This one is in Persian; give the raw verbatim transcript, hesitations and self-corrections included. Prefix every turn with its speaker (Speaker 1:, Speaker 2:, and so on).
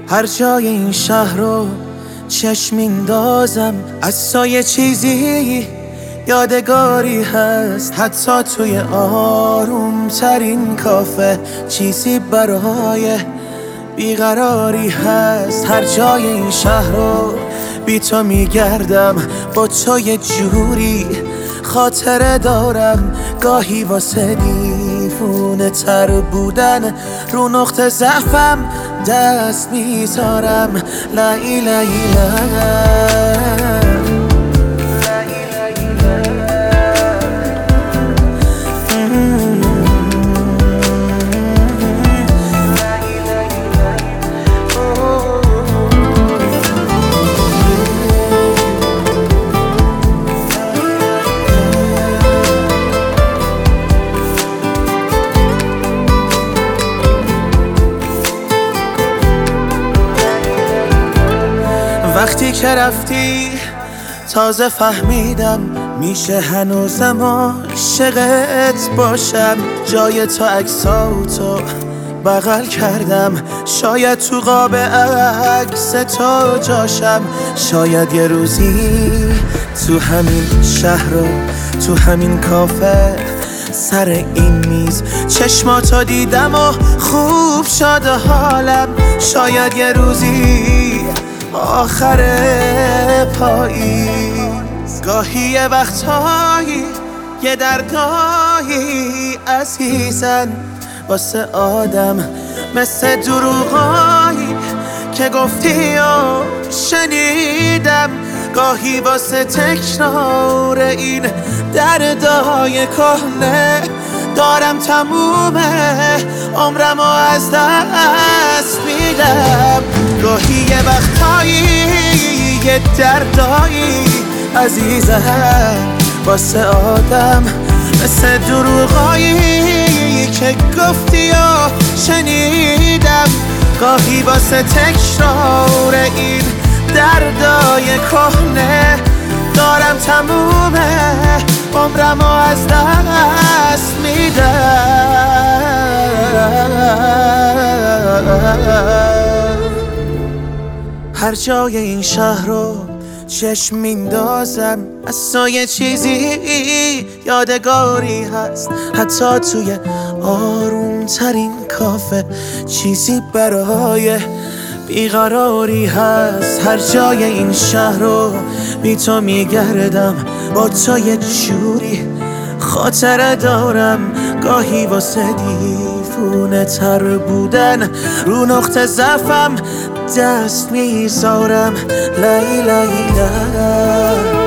Speaker 1: هر جای این شهر رو چشم میندازم، از سایه چیزی یادگاری هست. حتی توی آروم ترین کافه چیزی برای بیقراری هست. هر جای این شهر رو بی تو میگردم، با تو یه جوری خاطره دارم. گاهی واسه دیوونه تر بودن رو نقطه ضعفم دست میذارم. لای لای وقتی که رفتی تازه فهمیدم میشه هنوزم عاشقت باشم. جای تو عکساتو بغل کردم، شاید تو قاب عکس تو جاشم. شاید یه روزی تو همین شهر و تو همین کافه سر این میز چشماتو دیدم و خوب شد حالم. شاید یه روزی آخر پاییز، گاهی یه وقتایی یه دردایی عزیزن واسه آدم مثل دروغایی که گفتی و شنیدم. گاهی واسه تکرار این دردای کهنه دارم تموم عمرمو از دست میدم. گاهی یه وقتایی یه دردایی عزیزم واسه آدم مثل دروغایی که گفتی و شنیدم. گاهی واسه تکرار این دردای کهنه دارم تموم عمرمو از دست میدم. هر جای این شهر رو چشم میندازم، از سایه چیزی یادگاری هست. حتی توی آروم ترین کافه چیزی برای بیقراری هست. هر جای این شهر رو بی تو میگردم، با تو یه جوری خاطره دارم. گاهی واسه دیوونه تر بودن رو نقطه ضعفم دست میذارم. لای لای لای